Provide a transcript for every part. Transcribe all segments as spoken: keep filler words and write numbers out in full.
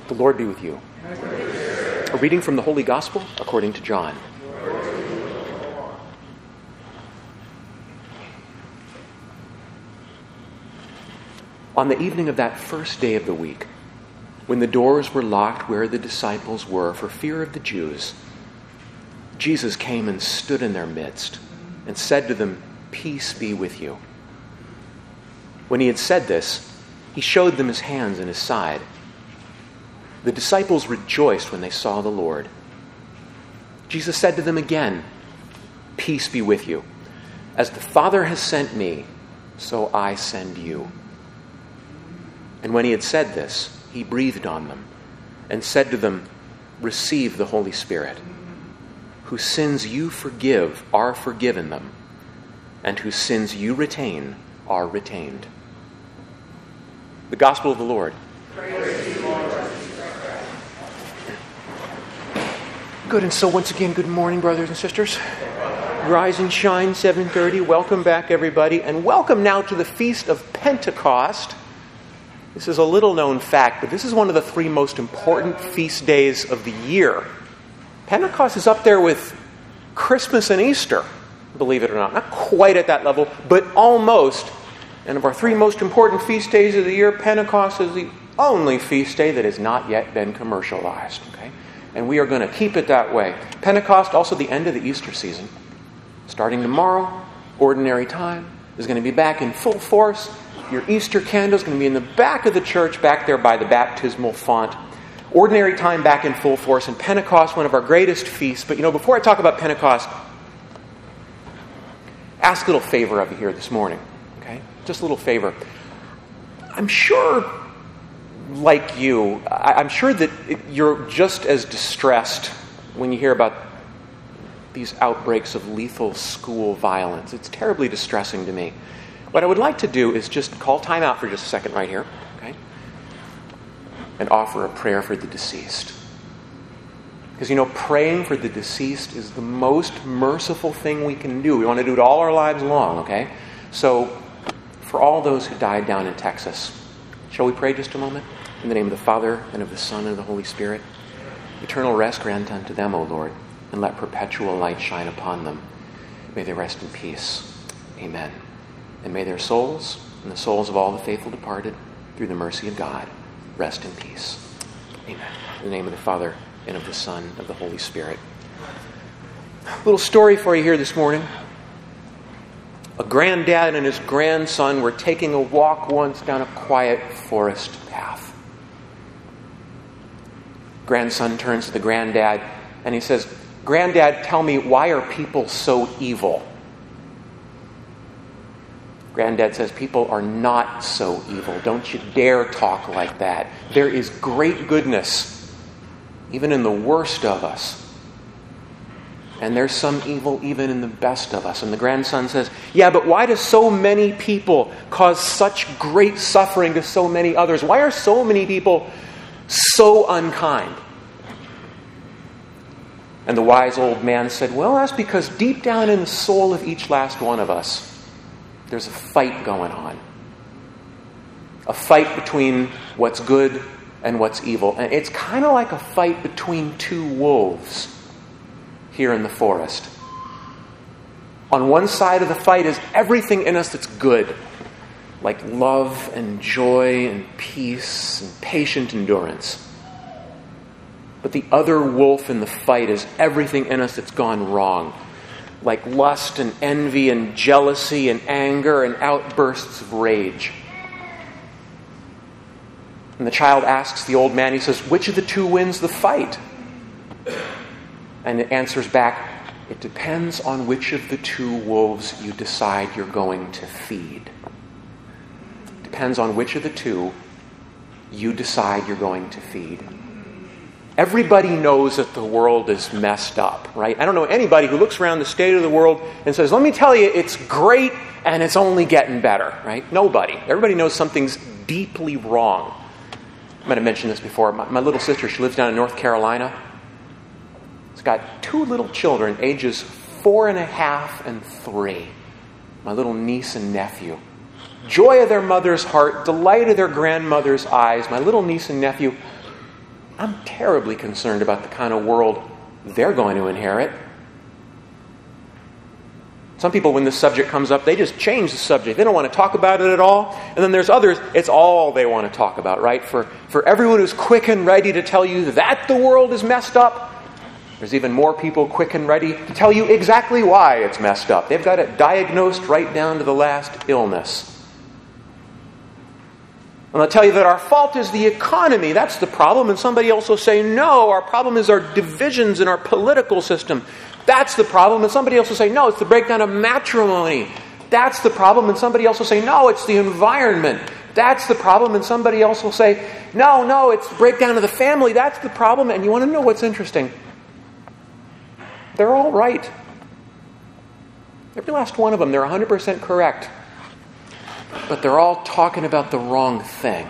The Lord be with you. A reading from the Holy Gospel according to John. On the evening of that first day of the week, when the doors were locked where the disciples were for fear of the Jews, Jesus came and stood in their midst and said to them, "Peace be with you." When he had said this, he showed them his hands and his side. The disciples rejoiced when they saw the Lord. Jesus said to them again, "Peace be with you. As the Father has sent me, so I send you." And when he had said this, he breathed on them and said to them, "Receive the Holy Spirit. Whose sins you forgive are forgiven them, and whose sins you retain are retained." The Gospel of the Lord. Praise to you, Lord. Good, and so once again, good morning, brothers and sisters. Rise and shine, seven thirty. Welcome back, everybody, and welcome now to the Feast of Pentecost. This is a little-known fact, but this is one of the three most important feast days of the year. Pentecost is up there with Christmas and Easter, believe it or not. Not quite at that level, but almost. And of our three most important feast days of the year, Pentecost is the only feast day that has not yet been commercialized. Okay? And we are going to keep it that way. Pentecost, also the end of the Easter season. Starting tomorrow, ordinary time, is going to be back in full force. Your Easter candle is going to be in the back of the church, back there by the baptismal font. Ordinary time back in full force. And Pentecost, one of our greatest feasts. But you know, before I talk about Pentecost, ask a little favor of you here this morning. Okay? Just a little favor. I'm sure, like you, I'm sure that you're just as distressed when you hear about these outbreaks of lethal school violence. It's terribly distressing to me. What I would like to do is just call time out for just a second right here, okay? And offer a prayer for the deceased. Because, you know, praying for the deceased is the most merciful thing we can do. We want to do it all our lives long, okay? So, for all those who died down in Texas, shall we pray just a moment? In the name of the Father, and of the Son, and of the Holy Spirit. Eternal rest grant unto them, O Lord, and let perpetual light shine upon them. May they rest in peace. Amen. And may their souls, and the souls of all the faithful departed, through the mercy of God, rest in peace. Amen. In the name of the Father, and of the Son, and of the Holy Spirit. A little story for you here this morning. A granddad and his grandson were taking a walk once down a quiet forest path. Grandson turns to the granddad and he says, "Granddad, tell me, why are people so evil?" Granddad says, "People are not so evil. Don't you dare talk like that. There is great goodness, even in the worst of us. And there's some evil even in the best of us." And the grandson says, "Yeah, but why do so many people cause such great suffering to so many others? Why are so many people so unkind?" And the wise old man said, "Well, that's because deep down in the soul of each last one of us, there's a fight going on. A fight between what's good and what's evil. And it's kind of like a fight between two wolves here in the forest. On one side of the fight is everything in us that's good, like love and joy and peace and patient endurance. But the other wolf in the fight is everything in us that's gone wrong, like lust and envy and jealousy and anger and outbursts of rage." And the child asks the old man, he says, "Which of the two wins the fight?" And it answers back, "It depends on which of the two wolves you decide you're going to feed. It depends on which of the two you decide you're going to feed." Everybody knows that the world is messed up, right? I don't know anybody who looks around the state of the world and says, "Let me tell you, it's great and it's only getting better," right? Nobody. Everybody knows something's deeply wrong. I might have mentioned this before. My, my little sister, she lives down in North Carolina. She's got two little children, ages four and a half and three. My little niece and nephew. Joy of their mother's heart, delight of their grandmother's eyes. My little niece and nephew, I'm terribly concerned about the kind of world they're going to inherit. Some people, when this subject comes up, they just change the subject. They don't want to talk about it at all. And then there's others, it's all they want to talk about, right? For, for everyone who's quick and ready to tell you that the world is messed up, there's even more people quick and ready to tell you exactly why it's messed up. They've got it diagnosed right down to the last illness. And they'll tell you that our fault is the economy. That's the problem. And somebody else will say, no, our problem is our divisions in our political system. That's the problem. And somebody else will say, no, it's the breakdown of matrimony. That's the problem. And somebody else will say, no, it's the environment. That's the problem. And somebody else will say, no, no, it's the breakdown of the family. That's the problem. And you want to know what's interesting? They're all right. Every last one of them, they're one hundred percent correct. But they're all talking about the wrong thing.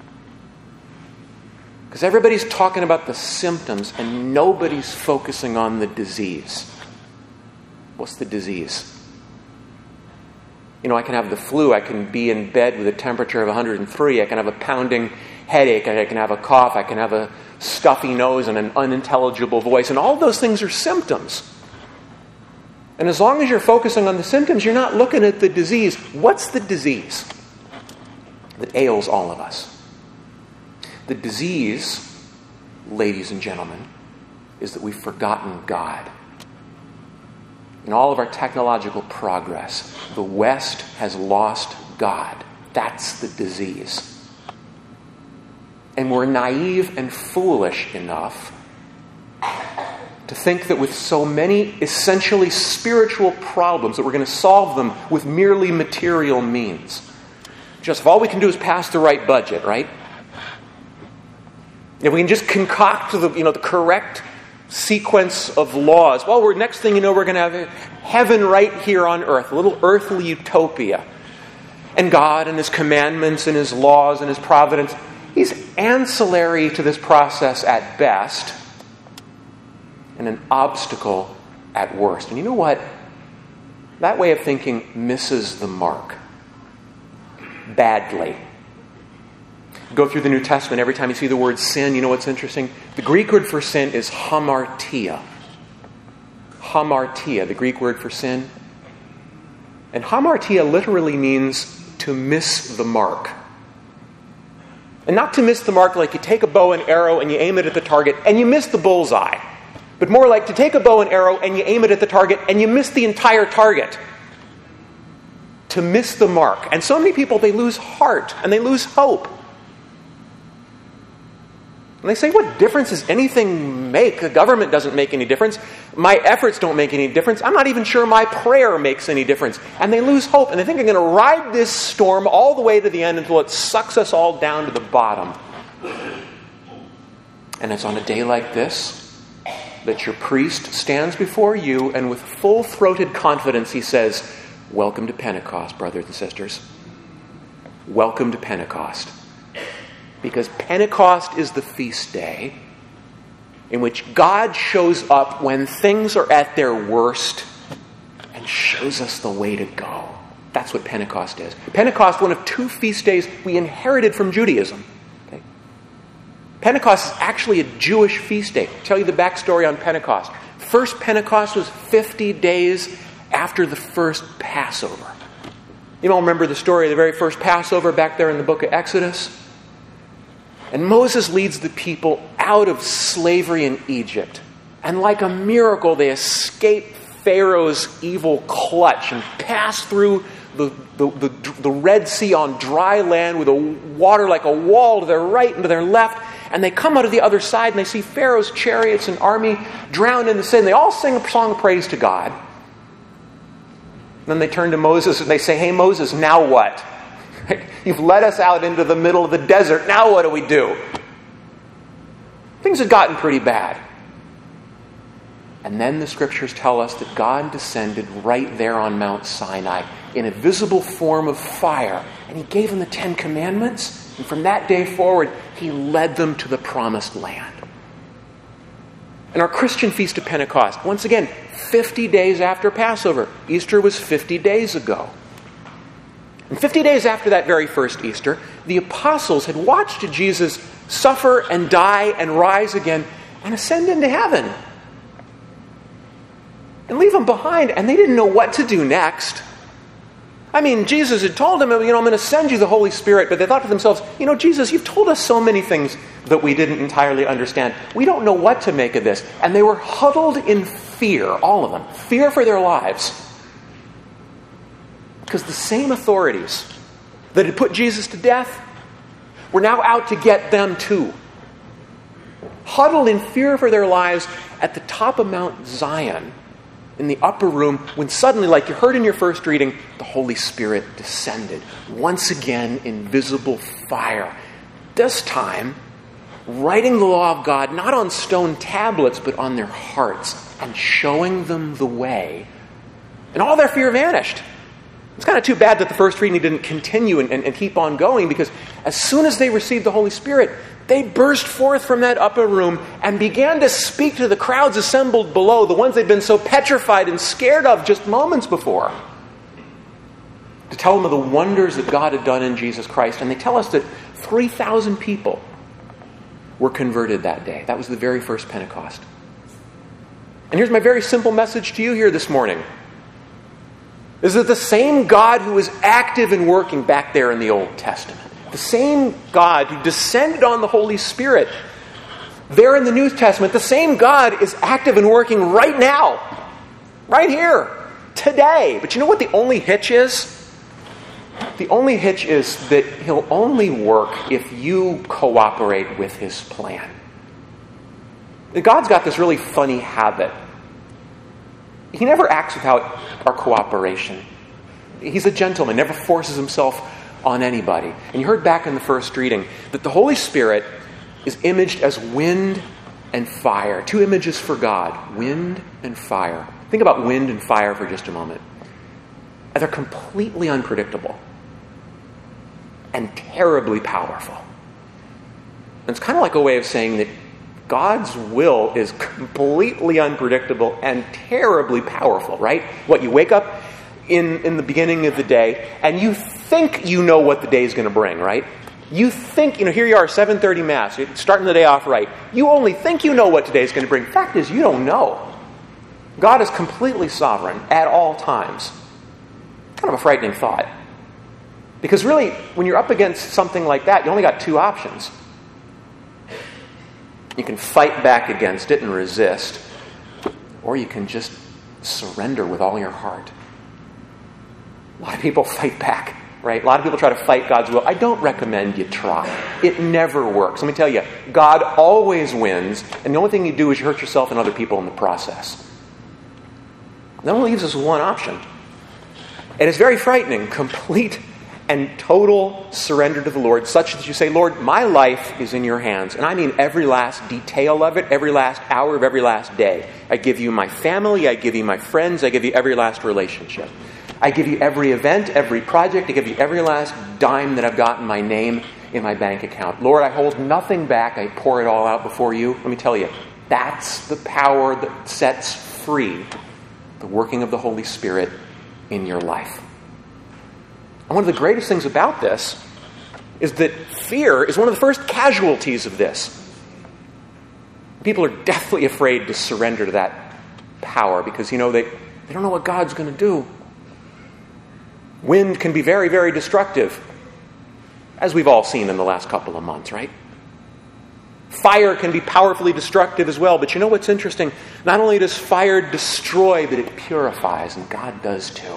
Because everybody's talking about the symptoms and nobody's focusing on the disease. What's the disease? You know, I can have the flu. I can be in bed with a temperature of one hundred three. I can have a pounding headache. I can have a cough. I can have a stuffy nose and an unintelligible voice. And all those things are symptoms. And as long as you're focusing on the symptoms, you're not looking at the disease. What's the disease that ails all of us? The disease, ladies and gentlemen, is that we've forgotten God. In all of our technological progress, the West has lost God. That's the disease. And we're naive and foolish enough to think that with so many essentially spiritual problems that we're going to solve them with merely material means. Just if all we can do is pass the right budget, right? If we can just concoct the, you know, the correct sequence of laws, well, we're next thing you know, we're going to have heaven right here on earth, a little earthly utopia. And God and His commandments and His laws and His providence, He's ancillary to this process at best and an obstacle at worst. And you know what? That way of thinking misses the mark badly. Go through the New Testament, every time you see the word sin, you know what's interesting? The Greek word for sin is hamartia. Hamartia, the Greek word for sin. And hamartia literally means to miss the mark. And not to miss the mark like you take a bow and arrow and you aim it at the target and you miss the bullseye. But more like to take a bow and arrow and you aim it at the target and you miss the entire target. To miss the mark. And so many people, they lose heart and they lose hope. And they say, what difference does anything make? The government doesn't make any difference. My efforts don't make any difference. I'm not even sure my prayer makes any difference. And they lose hope. And they think they're going to ride this storm all the way to the end until it sucks us all down to the bottom. And it's on a day like this that your priest stands before you and with full-throated confidence he says, welcome to Pentecost, brothers and sisters. Welcome to Pentecost. Because Pentecost is the feast day in which God shows up when things are at their worst and shows us the way to go. That's what Pentecost is. Pentecost, one of two feast days we inherited from Judaism. Okay? Pentecost is actually a Jewish feast day. I'll tell you the backstory on Pentecost. First Pentecost was fifty days after the first Passover. You all remember the story of the very first Passover back there in the book of Exodus? And Moses leads the people out of slavery in Egypt. And like a miracle, they escape Pharaoh's evil clutch and pass through the, the, the, the Red Sea on dry land with a water like a wall to their right and to their left. And they come out of the other side and they see Pharaoh's chariots and army drowned in the sea. And they all sing a song of praise to God. And then they turn to Moses and they say, hey, Moses, now what? You've led us out into the middle of the desert. Now what do we do? Things had gotten pretty bad. And then the scriptures tell us that God descended right there on Mount Sinai in a visible form of fire. And He gave them the Ten Commandments. And from that day forward, He led them to the promised land. And our Christian Feast of Pentecost, once again, fifty days after Passover. Easter was fifty days ago. And fifty days after that very first Easter, the apostles had watched Jesus suffer and die and rise again and ascend into heaven. And leave them behind, and they didn't know what to do next. I mean, Jesus had told them, you know, I'm going to send you the Holy Spirit, but they thought to themselves, you know, Jesus, you've told us so many things that we didn't entirely understand. We don't know what to make of this. And they were huddled in fear, all of them, fear for their lives. Because the same authorities that had put Jesus to death were now out to get them too. Huddled in fear for their lives at the top of Mount Zion, in the upper room, when suddenly, like you heard in your first reading, the Holy Spirit descended. Once again, in visible fire. This time, writing the law of God, not on stone tablets, but on their hearts, and showing them the way. And all their fear vanished. It's kind of too bad that the first reading didn't continue and, and, and keep on going, because as soon as they received the Holy Spirit, they burst forth from that upper room and began to speak to the crowds assembled below, the ones they'd been so petrified and scared of just moments before, to tell them of the wonders that God had done in Jesus Christ. And they tell us that three thousand people were converted that day. That was the very first Pentecost. And here's my very simple message to you here this morning. Is that the same God who was active and working back there in the Old Testament, the same God who descended on the Holy Spirit there in the New Testament, the same God is active and working right now, right here, today. But you know what the only hitch is? The only hitch is that he'll only work if you cooperate with his plan. God's got this really funny habit. He never acts without our cooperation. He's a gentleman, never forces himself on anybody. And you heard back in the first reading that the Holy Spirit is imaged as wind and fire. Two images for God, wind and fire. Think about wind and fire for just a moment. And they're completely unpredictable and terribly powerful. And it's kind of like a way of saying that God's will is completely unpredictable and terribly powerful, right? What, you wake up in, in the beginning of the day and you think you know what the day is going to bring, right? You think, you know, here you are, seven thirty Mass, you're starting the day off right. You only think you know what today is going to bring. Fact is, you don't know. God is completely sovereign at all times. Kind of a frightening thought. Because really, when you're up against something like that, you only got two options. You can fight back against it and resist, or you can just surrender with all your heart. A lot of people fight back, right? A lot of people try to fight God's will. I don't recommend you try. It never works. Let me tell you, God always wins, and the only thing you do is you hurt yourself and other people in the process. That only leaves us one option. And it's very frightening, complete and total surrender to the Lord, such that you say, Lord, my life is in your hands. And I mean every last detail of it, every last hour of every last day. I give you my family, I give you my friends, I give you every last relationship. I give you every event, every project, I give you every last dime that I've got in my name in my bank account. Lord, I hold nothing back, I pour it all out before you. Let me tell you, that's the power that sets free the working of the Holy Spirit in your life. And one of the greatest things about this is that fear is one of the first casualties of this. People are deathly afraid to surrender to that power because, you know, they, they don't know what God's going to do. Wind can be very, very destructive, as we've all seen in the last couple of months, right? Fire can be powerfully destructive as well, but you know what's interesting? Not only does fire destroy, but it purifies, and God does too.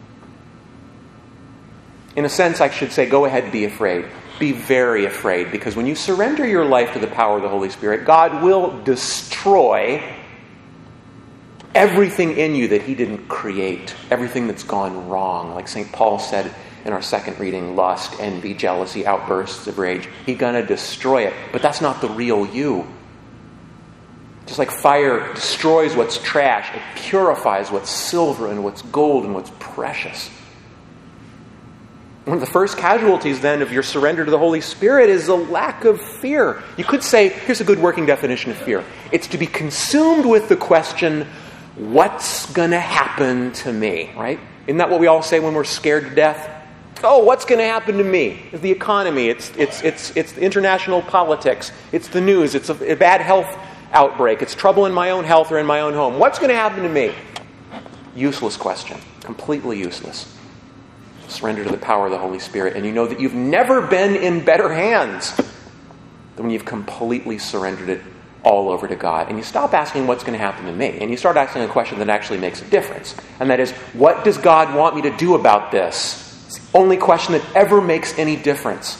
In a sense, I should say, go ahead and be afraid. Be very afraid, because when you surrender your life to the power of the Holy Spirit, God will destroy everything in you that he didn't create, everything that's gone wrong. Like Saint Paul said in our second reading, lust, envy, jealousy, outbursts of rage. He's going to destroy it, but that's not the real you. Just like fire destroys what's trash, it purifies what's silver and what's gold and what's precious. One of the first casualties, then, of your surrender to the Holy Spirit is a lack of fear. You could say, here's a good working definition of fear. It's to be consumed with the question, what's going to happen to me, right? Isn't that what we all say when we're scared to death? Oh, what's going to happen to me? It's the economy. It's it's it's it's international politics. It's the news. It's a, a bad health outbreak. It's trouble in my own health or in my own home. What's going to happen to me? Useless question. Completely useless. Surrender to the power of the Holy Spirit, and you know that you've never been in better hands than when you've completely surrendered it all over to God. And you stop asking what's going to happen to me, and you start asking a question that actually makes a difference. And that is, what does God want me to do about this? It's the only question that ever makes any difference.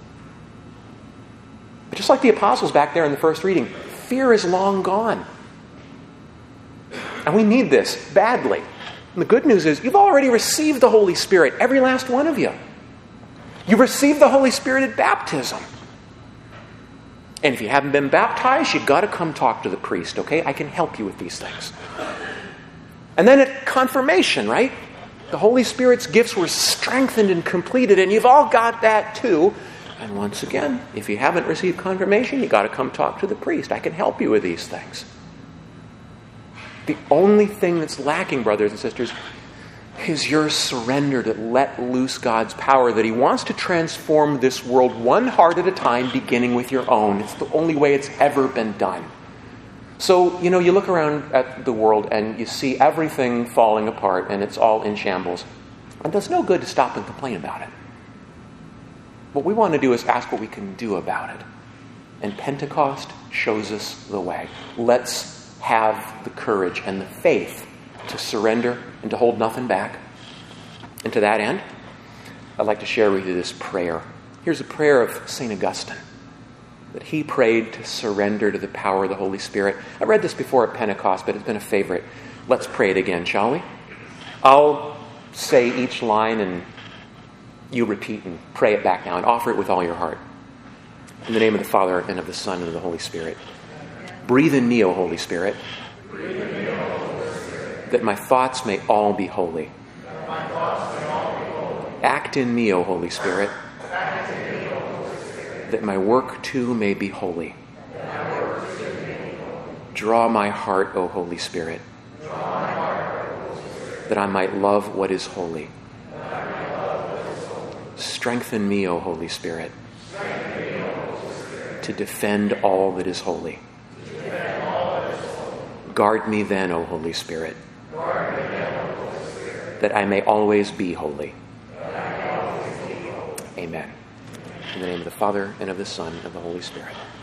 But just like the apostles back there in the first reading, fear is long gone. And we need this badly. And the good news is you've already received the Holy Spirit, every last one of you. You've received the Holy Spirit at baptism. And if you haven't been baptized, you've got to come talk to the priest, okay? I can help you with these things. And then at confirmation, right? The Holy Spirit's gifts were strengthened and completed, and you've all got that too. And once again, if you haven't received confirmation, you've got to come talk to the priest. I can help you with these things. The only thing that's lacking, brothers and sisters, is your surrender to let loose God's power, that He wants to transform this world one heart at a time, beginning with your own. It's the only way it's ever been done. So, you know, you look around at the world and you see everything falling apart and it's all in shambles. And there's no good to stop and complain about it. What we want to do is ask what we can do about it. And Pentecost shows us the way. Let's have the courage and the faith to surrender and to hold nothing back. And to that end, I'd like to share with you this prayer. Here's a prayer of Saint Augustine, that he prayed to surrender to the power of the Holy Spirit. I read this before at Pentecost, but it's been a favorite. Let's pray it again, shall we? I'll say each line and you repeat and pray it back now and offer it with all your heart. In the name of the Father, and of the Son, and of the Holy Spirit. Breathe in me, O Holy Spirit, that my thoughts may all be holy. Act in me, O Holy Spirit, that my work too may be holy. Draw my heart, O Holy Spirit, that I might love what is holy. Strengthen me, O Holy Spirit, to defend all that is holy. Guard me then, O Holy Spirit, that I may always be holy. Amen. In the name of the Father, and of the Son, and of the Holy Spirit.